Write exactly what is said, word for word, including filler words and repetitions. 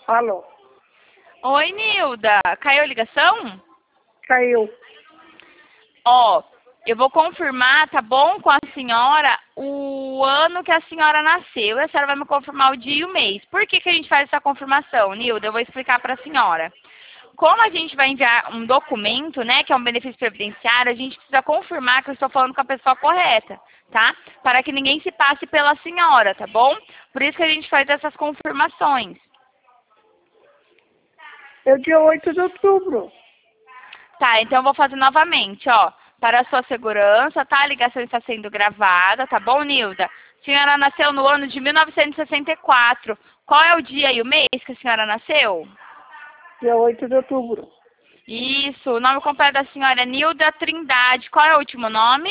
Alô? Oi, Nilda. Caiu a ligação? Caiu. Ó, eu vou confirmar, tá bom, com a senhora o ano que a senhora nasceu. E a senhora vai me confirmar o dia e o mês. Por que que a gente faz essa confirmação, Nilda? Eu vou explicar para a senhora. Como a gente vai enviar um documento, né, que é um benefício previdenciário, a gente precisa confirmar que eu estou falando com a pessoa correta, tá? Para que ninguém se passe pela senhora, tá bom? Por isso que a gente faz essas confirmações. É o dia oito de outubro. Tá, então eu vou fazer novamente, ó. Para a sua segurança, tá? A ligação está sendo gravada, tá bom, Nilda? A senhora nasceu no ano de mil novecentos e sessenta e quatro. Qual é o dia e o mês que a senhora nasceu? Dia oito de outubro. Isso, o nome completo da senhora é Nilda Trindade. Qual é o último nome?